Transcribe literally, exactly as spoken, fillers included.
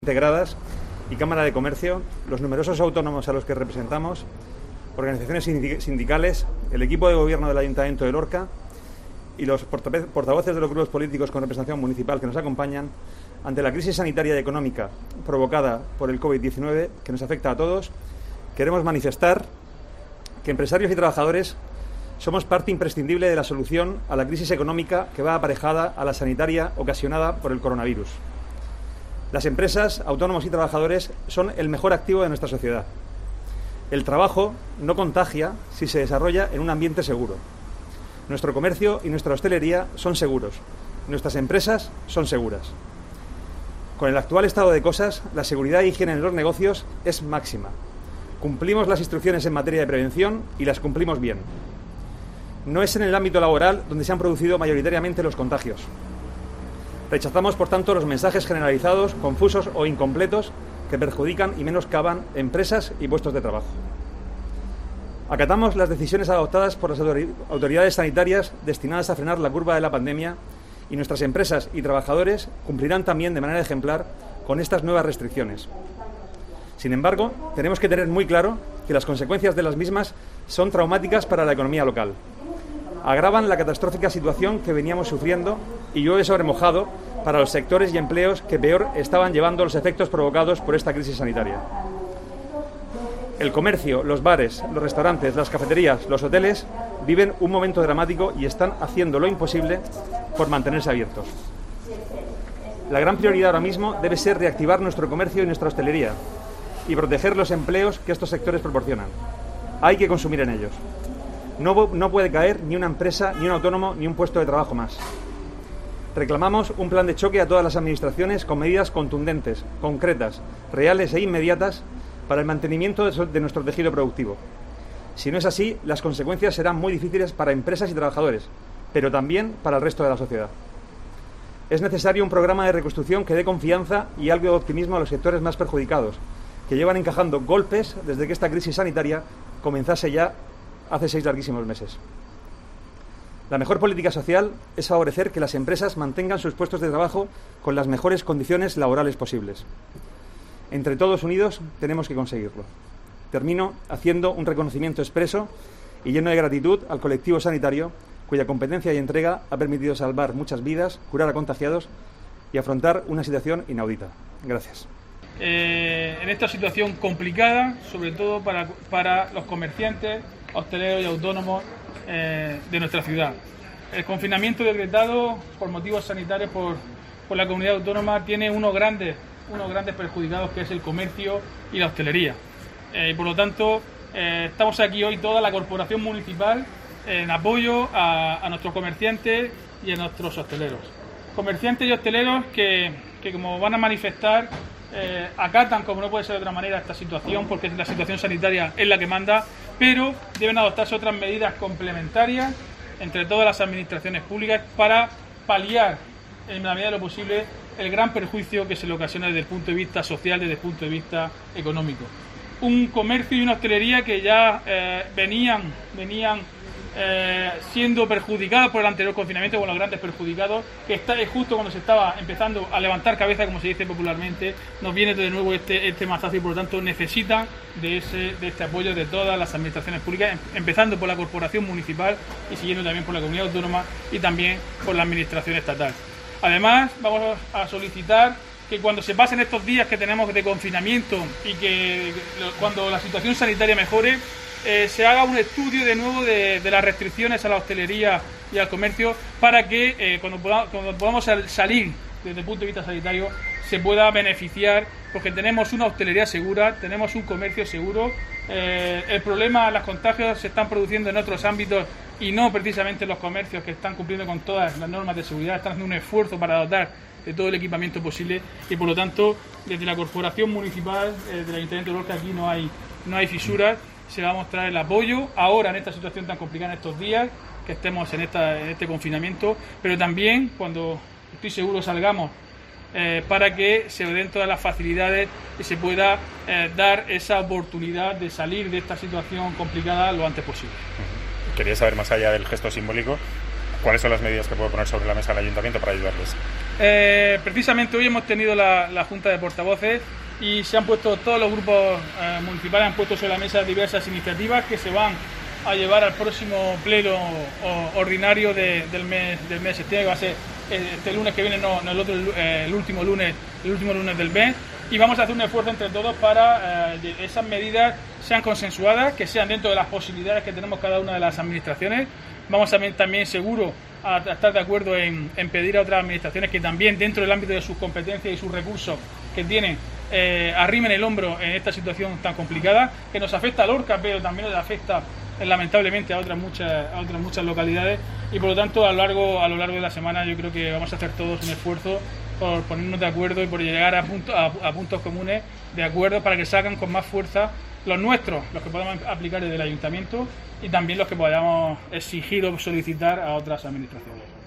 integradas y Cámara de Comercio, los numerosos autónomos a los que representamos, organizaciones sindicales, el equipo de gobierno del Ayuntamiento de Lorca y los portavoces de los grupos políticos con representación municipal que nos acompañan ante la crisis sanitaria y económica provocada por el COVID diecinueve que nos afecta a todos. Queremos manifestar que empresarios y trabajadores somos parte imprescindible de la solución a la crisis económica que va aparejada a la sanitaria ocasionada por el coronavirus. Las empresas, autónomos y trabajadores son el mejor activo de nuestra sociedad. El trabajo no contagia si se desarrolla en un ambiente seguro. Nuestro comercio y nuestra hostelería son seguros. Nuestras empresas son seguras. Con el actual estado de cosas, la seguridad e higiene en los negocios es máxima. Cumplimos las instrucciones en materia de prevención y las cumplimos bien. No es en el ámbito laboral donde se han producido mayoritariamente los contagios. Rechazamos, por tanto, los mensajes generalizados, confusos o incompletos que perjudican y menoscaban empresas y puestos de trabajo. Acatamos las decisiones adoptadas por las autoridades sanitarias destinadas a frenar la curva de la pandemia y nuestras empresas y trabajadores cumplirán también de manera ejemplar con estas nuevas restricciones. Sin embargo, tenemos que tener muy claro que las consecuencias de las mismas son traumáticas para la economía local. Agravan la catastrófica situación que veníamos sufriendo y llueve sobre mojado para los sectores y empleos que peor estaban llevando los efectos provocados por esta crisis sanitaria. El comercio, los bares, los restaurantes, las cafeterías, los hoteles viven un momento dramático y están haciendo lo imposible por mantenerse abiertos. La gran prioridad ahora mismo debe ser reactivar nuestro comercio y nuestra hostelería y proteger los empleos que estos sectores proporcionan. Hay que consumir en ellos. No, no puede caer ni una empresa, ni un autónomo, ni un puesto de trabajo más. Reclamamos un plan de choque a todas las administraciones con medidas contundentes, concretas, reales e inmediatas para el mantenimiento de, de nuestro tejido productivo. Si no es así, las consecuencias serán muy difíciles para empresas y trabajadores, pero también para el resto de la sociedad. Es necesario un programa de reconstrucción que dé confianza y algo de optimismo a los sectores más perjudicados, que llevan encajando golpes desde que esta crisis sanitaria comenzase ya hace seis larguísimos meses. La mejor política social es favorecer que las empresas mantengan sus puestos de trabajo con las mejores condiciones laborales posibles. Entre todos unidos tenemos que conseguirlo. Termino haciendo un reconocimiento expreso y lleno de gratitud al colectivo sanitario, cuya competencia y entrega ha permitido salvar muchas vidas, curar a contagiados y afrontar una situación inaudita. Gracias. Eh, en esta situación complicada, sobre todo para, para los comerciantes, hosteleros y autónomos eh, de nuestra ciudad. El confinamiento decretado por motivos sanitarios por, por la comunidad autónoma tiene unos grandes, unos grandes perjudicados, que es el comercio y la hostelería. Eh, y por lo tanto, eh, estamos aquí hoy toda la corporación municipal en apoyo a, a nuestros comerciantes y a nuestros hosteleros. Comerciantes y hosteleros que, que como van a manifestar, Eh, acatan, como no puede ser de otra manera, esta situación, porque la situación sanitaria es la que manda, pero deben adoptarse otras medidas complementarias entre todas las administraciones públicas para paliar, en la medida de lo posible, el gran perjuicio que se le ocasiona desde el punto de vista social, desde el punto de vista económico. Un comercio y una hostelería que ya eh, venían, venían Eh, siendo perjudicados por el anterior confinamiento, con los grandes perjudicados, que está es justo cuando se estaba empezando a levantar cabeza, como se dice popularmente, nos viene de nuevo este, este mazazo y por lo tanto necesitan de, ese, de este apoyo de todas las administraciones públicas, empezando por la corporación municipal y siguiendo también por la comunidad autónoma y también por la administración estatal. Además, vamos a solicitar que cuando se pasen estos días que tenemos de confinamiento y que cuando la situación sanitaria mejore, Eh, se haga un estudio de nuevo de, de las restricciones a la hostelería y al comercio para que eh, cuando, podamos, cuando podamos salir desde el punto de vista sanitario se pueda beneficiar, porque tenemos una hostelería segura, tenemos un comercio seguro. Eh, el problema, los contagios se están produciendo en otros ámbitos y no precisamente en los comercios, que están cumpliendo con todas las normas de seguridad, están haciendo un esfuerzo para dotar de todo el equipamiento posible y por lo tanto desde la corporación municipal eh, del Ayuntamiento de Lorca aquí no hay, no hay fisuras. Se va a mostrar el apoyo ahora en esta situación tan complicada, en estos días que estemos en, esta, en este confinamiento, pero también cuando estoy seguro salgamos eh, para que se den todas las facilidades y se pueda eh, dar esa oportunidad de salir de esta situación complicada lo antes posible. Quería saber, más allá del gesto simbólico, ¿Cuáles son las medidas que puede poner sobre la mesa el Ayuntamiento para ayudarles? Eh, precisamente hoy hemos tenido la, la Junta de Portavoces y se han puesto, todos los grupos eh, municipales han puesto sobre la mesa diversas iniciativas que se van a llevar al próximo pleno o, ordinario de, del mes del mes de septiembre, que va a ser este lunes que viene, no, no el otro, eh, el último lunes, el último lunes del mes, y vamos a hacer un esfuerzo entre todos para que eh, esas medidas sean consensuadas, que sean dentro de las posibilidades que tenemos cada una de las administraciones. Vamos a también seguro a, a estar de acuerdo en, en pedir a otras administraciones que también dentro del ámbito de sus competencias y sus recursos que tienen eh, arrimen el hombro en esta situación tan complicada, que nos afecta a Lorca, pero también nos afecta lamentablemente a otras muchas a otras muchas localidades, y por lo tanto a lo largo a lo largo de la semana yo creo que vamos a hacer todos un esfuerzo por ponernos de acuerdo y por llegar a, punto, a, a puntos comunes de acuerdo para que salgan con más fuerza los nuestros, los que podamos aplicar desde el Ayuntamiento, y también los que podamos exigir o solicitar a otras administraciones.